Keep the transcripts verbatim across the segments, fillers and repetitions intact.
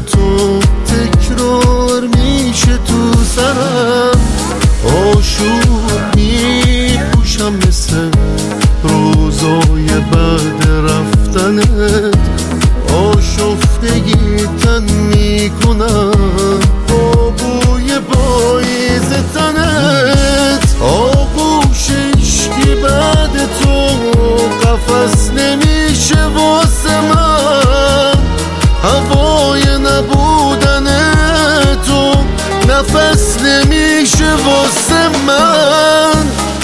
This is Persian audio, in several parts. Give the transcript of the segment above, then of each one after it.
تو تکرار میشه تو سرم، آشوب میپوشم مثل روزای بعد رفتنت، آشفتگی تن میکنم با بوی پاییز تنت، آغوش عشقی بعد تو قفس نمیشه واسه من، هوای نبودن تو نفس نمیشه واسه من.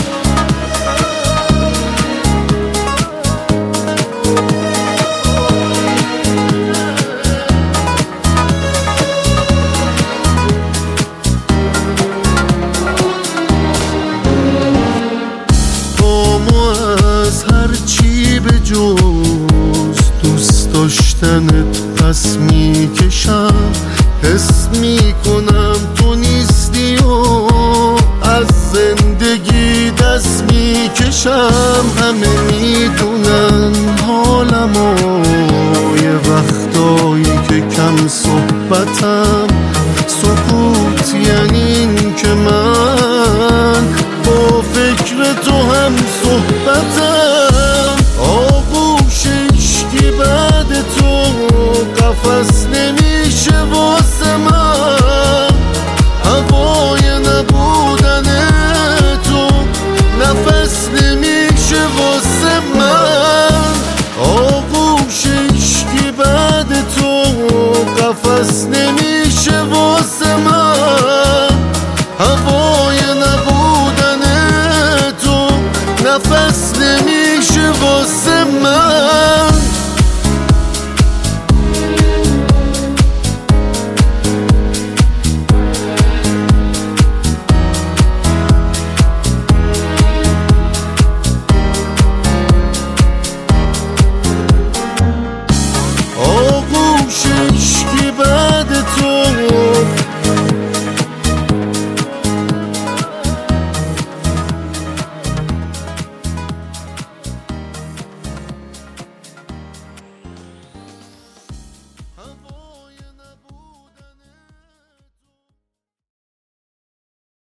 هرچی به جز دوست داشتنت پس میکشم، حس میکنم تو نیستی و از زندگی دست میکشم. همه میدونن حالمو، یه وقتایی که کم صحبتم، سکوت یعنی این که من با فکر تو هم صحبتم، آغوش عشقی بعد تو قفس نمیشه واسه من، هوای نبودن تو نفس نمیشه واسه من، آغوش عشقی بعد تو قفس